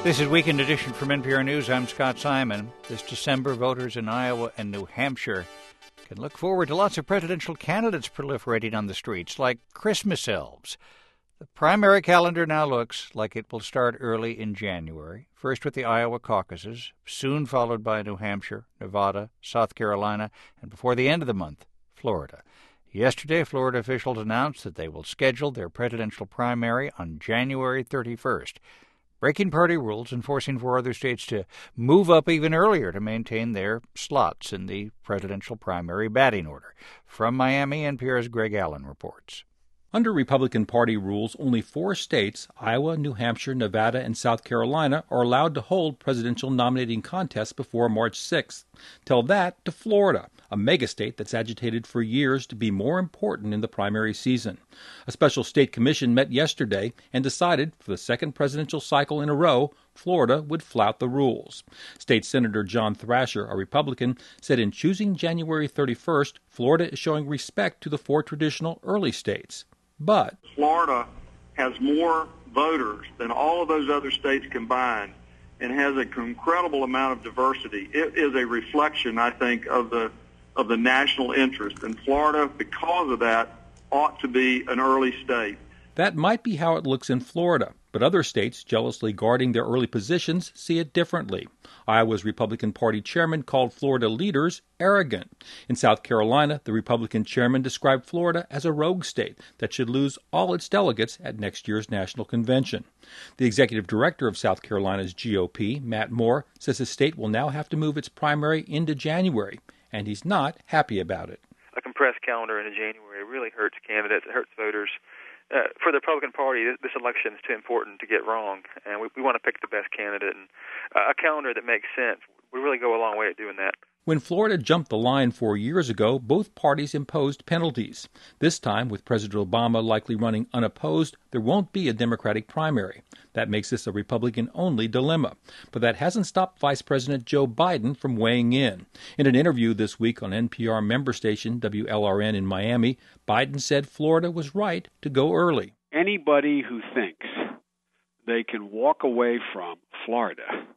This is Weekend Edition from NPR News. I'm Scott Simon. This December, voters in Iowa and New Hampshire can look forward to lots of presidential candidates proliferating on the streets, like Christmas elves. The primary calendar now looks like it will start early in January, first with the Iowa caucuses, soon followed by New Hampshire, Nevada, South Carolina, and before the end of the month, Florida. Yesterday, Florida officials announced that they will schedule their presidential primary on January 31st. Breaking party rules and forcing 4 other states to move up even earlier to maintain their slots in the presidential primary batting order. From Miami, NPR's Greg Allen reports. Under Republican Party rules, only 4 states, Iowa, New Hampshire, Nevada, and South Carolina, are allowed to hold presidential nominating contests before March 6th. Tell that to Florida, a megastate that's agitated for years to be more important in the primary season. A special state commission met yesterday and decided, for the second presidential cycle in a row, Florida would flout the rules. State Senator John Thrasher, a Republican, said in choosing January 31st, Florida is showing respect to the 4 traditional early states. But Florida has more voters than all of those other states combined and has an incredible amount of diversity. It is a reflection, I think, of the national interest. And Florida, because of that, ought to be an early state. That might be how it looks in Florida, but other states jealously guarding their early positions see it differently. Iowa's Republican Party chairman called Florida leaders arrogant. In South Carolina, the Republican chairman described Florida as a rogue state that should lose all its delegates at next year's national convention. The executive director of South Carolina's GOP, Matt Moore, says the state will now have to move its primary into January, and he's not happy about it. A compressed calendar into January really hurts candidates, it hurts voters. For the Republican Party, this election is too important to get wrong, and we want to pick the best candidate. And a calendar that makes sense would really go a long way at doing that. When Florida jumped the line 4 years ago, both parties imposed penalties. This time, with President Obama likely running unopposed, there won't be a Democratic primary. That makes this a Republican-only dilemma. But that hasn't stopped Vice President Joe Biden from weighing in. In an interview this week on NPR member station WLRN in Miami, Biden said Florida was right to go early. Anybody who thinks they can walk away from Florida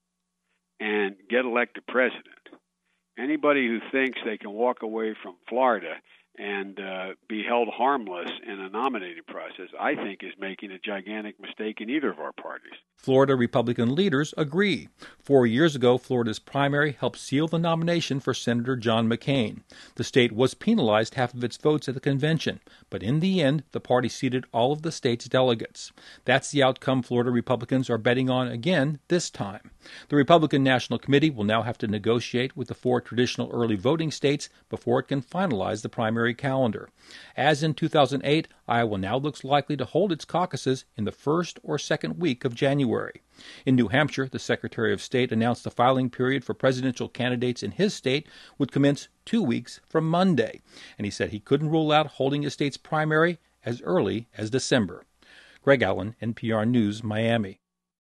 and get elected president, anybody who thinks they can walk away from Florida and be held harmless in a nominating process, I think is making a gigantic mistake in either of our parties. Florida Republican leaders agree. 4 years ago, Florida's primary helped seal the nomination for Senator John McCain. The state was penalized half of its votes at the convention, but in the end, the party seated all of the state's delegates. That's the outcome Florida Republicans are betting on again this time. The Republican National Committee will now have to negotiate with the 4 traditional early voting states before it can finalize the primary calendar. As in 2008, Iowa now looks likely to hold its caucuses in the first or second week of January. In New Hampshire, the Secretary of State announced the filing period for presidential candidates in his state would commence 2 weeks from Monday, and he said he couldn't rule out holding his state's primary as early as December. Greg Allen, NPR News, Miami.